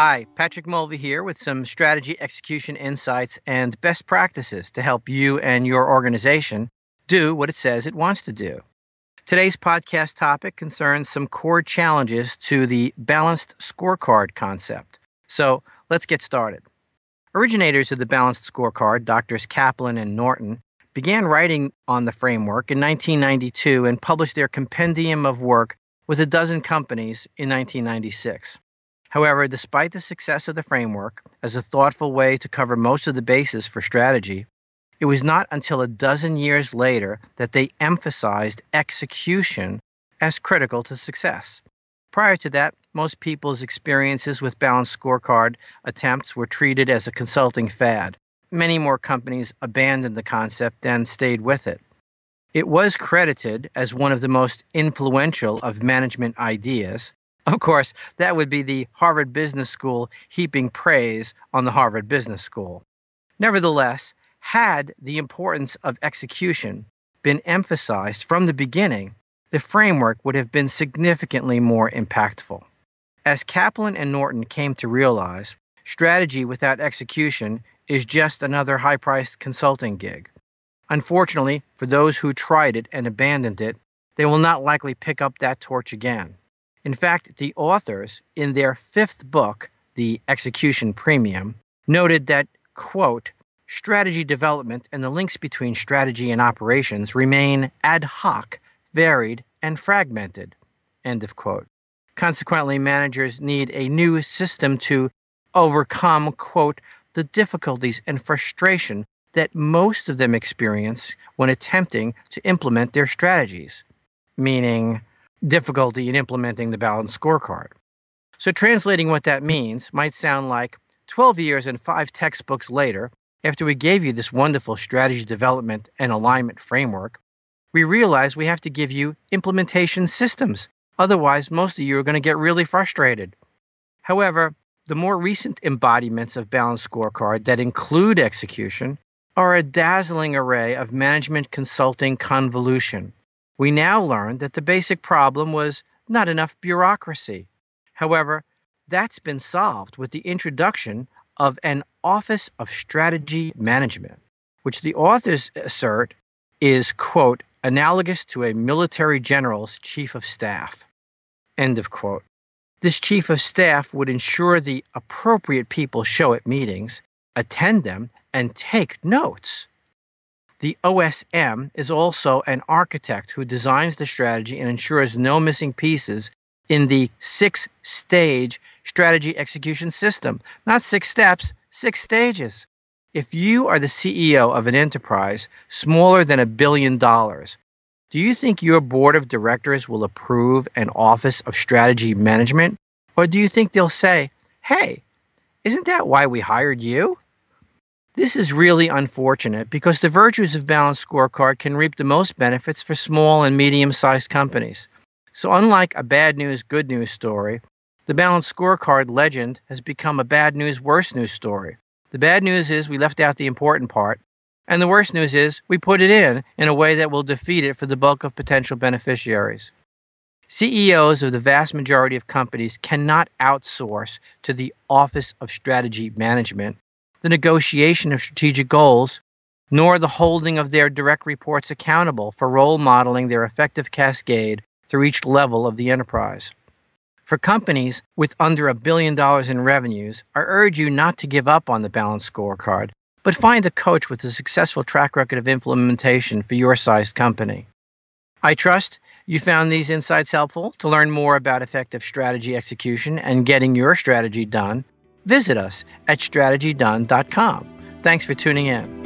Hi, Patrick Mulvey here with some strategy execution insights and best practices to help you and your organization do what it says it wants to do. Today's podcast topic concerns some core challenges to the balanced scorecard concept. So let's get started. Originators of the balanced scorecard, Drs. Kaplan and Norton, began writing on the framework in 1992 and published their compendium of work with a dozen companies in 1996. However, despite the success of the framework as a thoughtful way to cover most of the bases for strategy, it was not until a dozen years later that they emphasized execution as critical to success. Prior to that, most people's experiences with balanced scorecard attempts were treated as a consulting fad. Many more companies abandoned the concept than stayed with it. It was credited as one of the most influential of management ideas. Of course, that would be the Harvard Business School heaping praise on the Harvard Business School. Nevertheless, had the importance of execution been emphasized from the beginning, the framework would have been significantly more impactful. As Kaplan and Norton came to realize, strategy without execution is just another high-priced consulting gig. Unfortunately, for those who tried it and abandoned it, they will not likely pick up that torch again. In fact, the authors, in their fifth book, The Execution Premium, noted that, quote, strategy development and the links between strategy and operations remain ad hoc, varied, and fragmented, end of quote. Consequently, managers need a new system to overcome, quote, the difficulties and frustration that most of them experience when attempting to implement their strategies, meaning difficulty in implementing the balanced scorecard. So translating what that means might sound like 12 years and 5 textbooks later, after we gave you this wonderful strategy development and alignment framework, we realize we have to give you implementation systems. Otherwise, most of you are going to get really frustrated. However, the more recent embodiments of balanced scorecard that include execution are a dazzling array of management consulting convolution. We now learn that the basic problem was not enough bureaucracy. However, that's been solved with the introduction of an Office of Strategy Management, which the authors assert is, quote, analogous to a military general's chief of staff, end of quote. This chief of staff would ensure the appropriate people show at meetings, attend them, and take notes. The OSM is also an architect who designs the strategy and ensures no missing pieces in the 6-stage strategy execution system. Not 6 steps, 6 stages. If you are the CEO of an enterprise smaller than $1 billion, do you think your board of directors will approve an Office of Strategy Management? Or do you think they'll say, hey, isn't that why we hired you? This is really unfortunate because the virtues of balanced scorecard can reap the most benefits for small and medium-sized companies. So unlike a bad news, good news story, the balanced scorecard legend has become a bad news, worse news story. The bad news is we left out the important part, and the worst news is we put it in a way that will defeat it for the bulk of potential beneficiaries. CEOs of the vast majority of companies cannot outsource to the Office of Strategy Management the negotiation of strategic goals, nor the holding of their direct reports accountable for role modeling their effective cascade through each level of the enterprise. For companies with under $1 billion in revenues, I urge you not to give up on the balanced scorecard, but find a coach with a successful track record of implementation for your sized company. I trust you found these insights helpful. To learn more about effective strategy execution and getting your strategy done, visit us at strategydone.com. Thanks for tuning in.